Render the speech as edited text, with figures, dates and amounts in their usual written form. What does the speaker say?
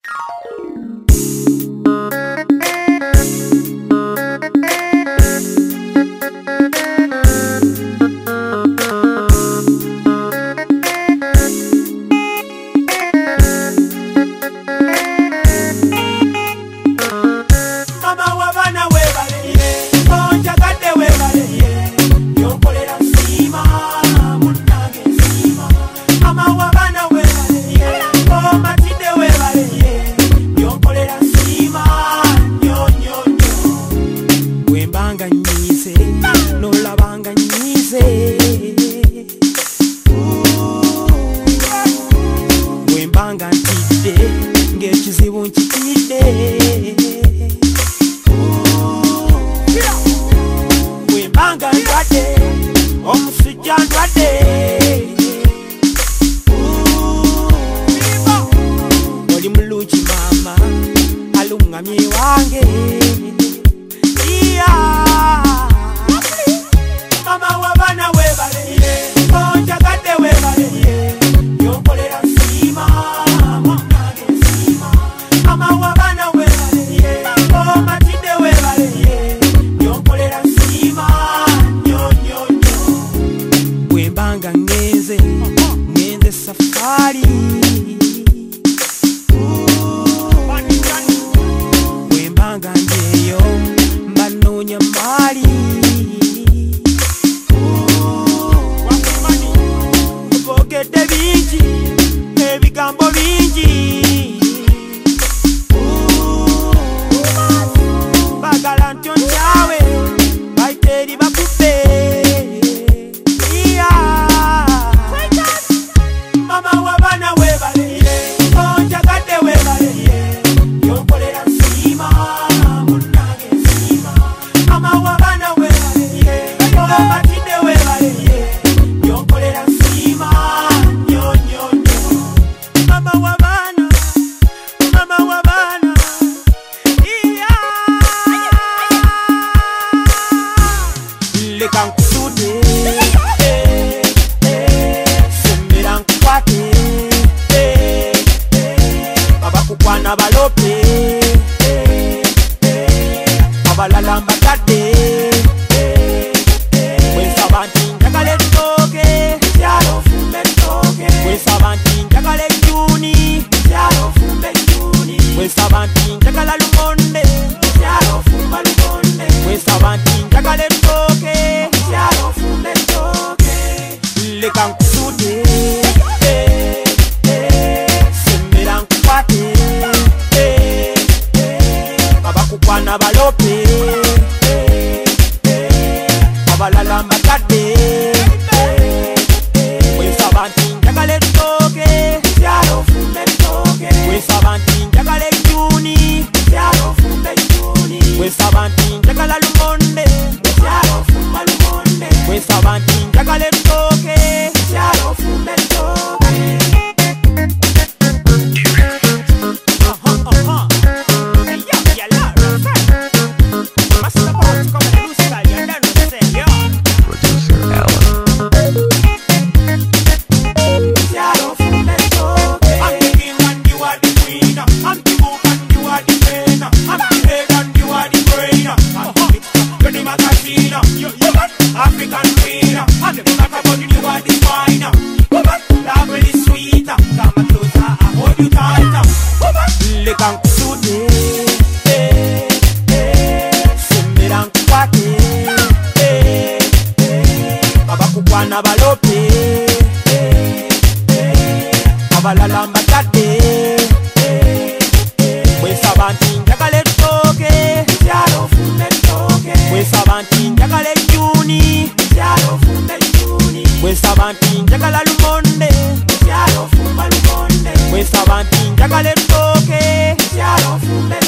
Wembanga ntidde ng'ekizibu nkitidde wembanga ndwadde omusujja ndwadde oli mulungi maama alungamye wange mama w'abaana weebaleye onjagadde weebaleye yonkolera nsiima munange nsiima mama w'abaana weebaleye omatidde weebaleye yonkolera nsiima nyonyonyo bwembanga ngenze safaari bwembanga njeyo mbanoonya maali bogedde bingi ebigambo bingi bagala ntyo nkyawe bayiteeri bakubbe mama w'abaana weebaleye onjagadde weebaleye yonkolera nsiima munange nsiima mama w'abaana weebaleye omatidde weebaleye yonkolera nsiima nyonyonyo mama w'abaana leka nkusuute sembera nkukwate abakukwana balope abalala mbakadde wesaba nti njagala ettooke kyalo fumba ettooke wesaba nti njagala ejjuuni kyalo fumba ejjuuni wesaba nti njagala lumonde kyalo fumba lumonde wesaba nti njagala ettooke kyalo fumba ettooke leka nkusuute sembera nkukwate abakukwana balope abalala mbakadde wesaba nti njagala ettooke kyalo fumba ettooke wesaba nti njagala ejjuuni kyalo fumba ejjuuni wesaba nti njagala lumonde kyalo fumba lumonde wesaba nti njagala ettooke kyalo fumba ettooke African queen, and the back about you are the wine. Love really sweet, come closer, I hold you tight. Leka nkusuute, sembera nkukwate, abakukwana balope, abalala mbakadde, wesaba nti njagala ettooke, kyalo fumba ettooke, wesaba nti njagala ejjuuni, kyalo fumba ejjuuni, wesaba nti njagala lumonde, kyalo fumba lumonde, wesaba nti njagala ettooke, kyalo fumba